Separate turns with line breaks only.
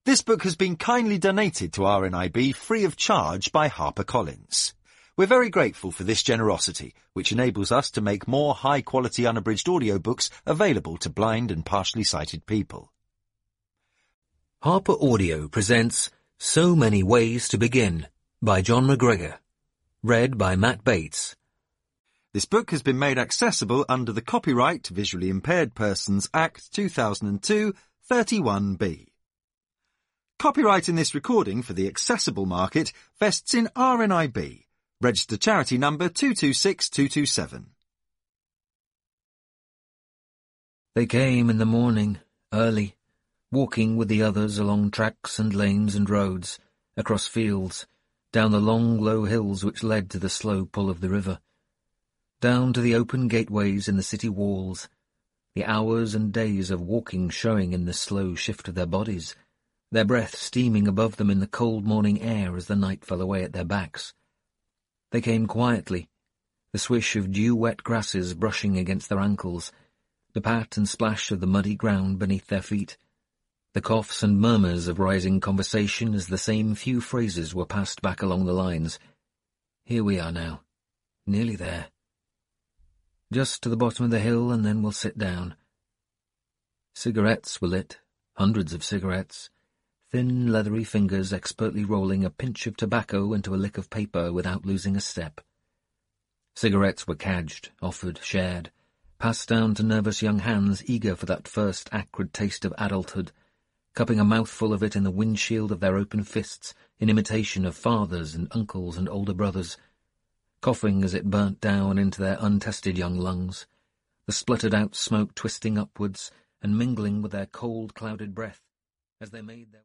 This book has been kindly donated to RNIB free of charge by HarperCollins. We're very grateful for this generosity, which enables us to make more high-quality unabridged audiobooks available to blind and partially sighted people.
Harper Audio presents So Many Ways to Begin by John McGregor. Read by Matt Bates.
This book has been made accessible under the Copyright Visually Impaired Persons Act 2002, 31B. Copyright in this recording for the accessible market vests in RNIB, registered charity number 226227.
They came in the morning, early, walking with the others along tracks and lanes and roads, across fields, down the long, low hills which led to the slow pull of the river, down to the open gateways in the city walls, the hours and days of walking showing in the slow shift of their bodies, their breath steaming above them in the cold morning air as the night fell away at their backs. They came quietly, the swish of dew-wet grasses brushing against their ankles, the pat and splash of the muddy ground beneath their feet, the coughs and murmurs of rising conversation as the same few phrases were passed back along the lines. Here we are now, nearly there. Just to the bottom of the hill, and then we'll sit down. Cigarettes were lit, hundreds of cigarettes, thin, leathery fingers expertly rolling a pinch of tobacco into a lick of paper without losing a step. Cigarettes were cadged, offered, shared, passed down to nervous young hands eager for that first acrid taste of adulthood, cupping a mouthful of it in the windshield of their open fists in imitation of fathers and uncles and older brothers, coughing as it burnt down into their untested young lungs, the spluttered-out smoke twisting upwards and mingling with their cold, clouded breath as they made their